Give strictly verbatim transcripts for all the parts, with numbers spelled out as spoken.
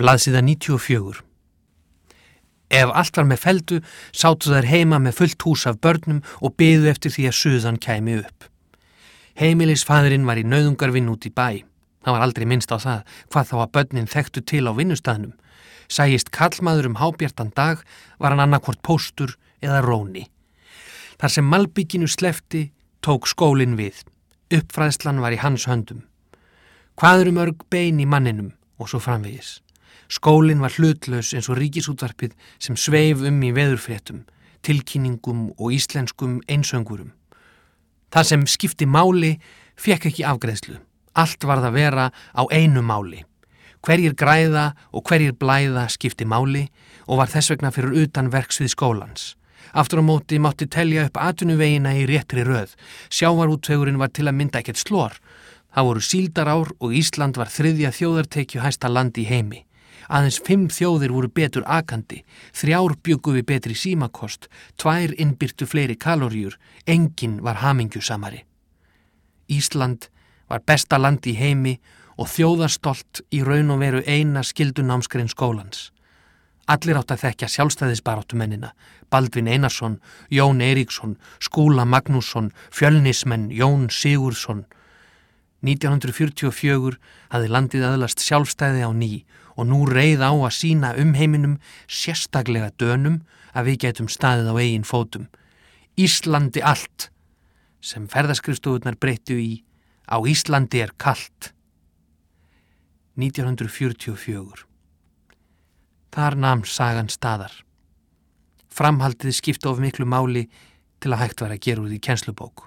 Blaðsíða níutíu og fjögur. Ef allt var með feldu, sátu þær heima með fullt hús af börnum og biðu eftir því að suðan kæmi upp. Heimilisfaðurinn var í nauðungarvinn út í bæ. Það var aldrei minnst á það, hvað þá að börnin þekktu til á vinnustaðnum. Sægist karlmaður um hábjartan dag, var hann annarkvort póstur eða róni. Þar sem malbygginu slefti, tók skólinn við. Uppfræðslan var í hans höndum. Hvað eru mörg bein í manninum og svo framvegis. Skólinn var hlutlaus eins og ríkisútvarpið sem sveif um í veðurfréttum, tilkynningum og íslenskum einsöngurum. Það sem skipti máli fékk ekki afgreiðslu. Allt varð að vera á einu máli. Hverjir græða og hverjir blæða skipti máli og var þess vegna fyrir utan verksvið skólans. Aftur á móti mátti telja upp atvinnuvegina í réttri röð. Sjávarútvegurinn var til að mynda ekkert slor. Það voru síldarár og Ísland var þriðja þjóðartekjuhæsta land í heimi. Aðeins fimm þjóðir voru betur akandi, þrjár bjuggu við betri símakost, tvær innbyrtu fleiri kaloríur, enginn var hamingjusamari. Ísland var besta land í heimi og þjóðarstolt í raun og veru eina skyldunámsgrein skólans. Allir átt að þekkja sjálfstæðisbaráttumennina, Baldvin Einarsson, Jón Eiríksson, Skúla Magnússon, Fjölnismenn, Jón Sigurðsson. nítján hundruð fjörutíu og fjögur hafði landið öðlast sjálfstæði á ný og nú reið á að sýna umheiminum, sérstaklega Dönum, að við gætum staðið á eigin fótum. Íslandi allt, sem ferðaskrifstofurnar breyttu í, á Íslandi er kalt. nítján hundruð fjörutíu og fjögur. Þar nam sagan staðar. Framhaldið skipti of miklu máli til að hægt var að gera úr því kennslubók.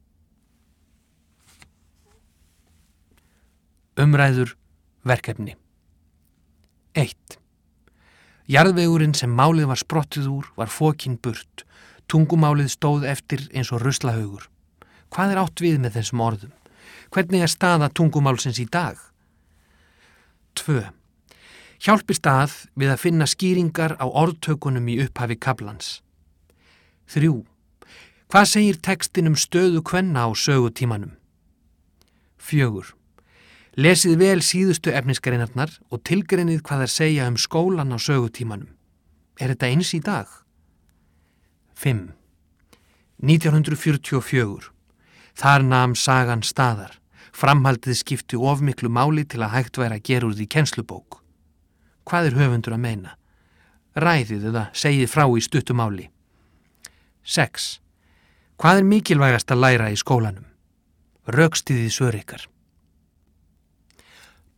Umræður, verkefni. eitt. Jarðvegurinn sem málið var sprottið úr var fokinn burt. Tungumálið stóð eftir eins og ruslahaugur. Hvað er átt við með þessum orðum? Hvernig er staða tungumálsins í dag? tvö. Hjálpist að við að finna skýringar á orðtökunum í upphafi kaflans. þrjú. Hvað segir textin um stöðu kvenna á sögutímanum? fjögur. Lesið vel síðustu efnisgreinarnar og tilgreinið hvað þær segja um skólan á sögutímanum. Er þetta eins í dag? fimm. nítján hundruð fjörutíu og fjögur. Þar nam sagan staðar. Framhaldið skipti of miklu máli til að hægt væri að gera úr því kennslubók. Hvað er höfundur að meina? Ræðið eða segið frá í stuttu máli. sex. Hvað er mikilvægast að læra í skólanum? Rökstyðið svör ykkar.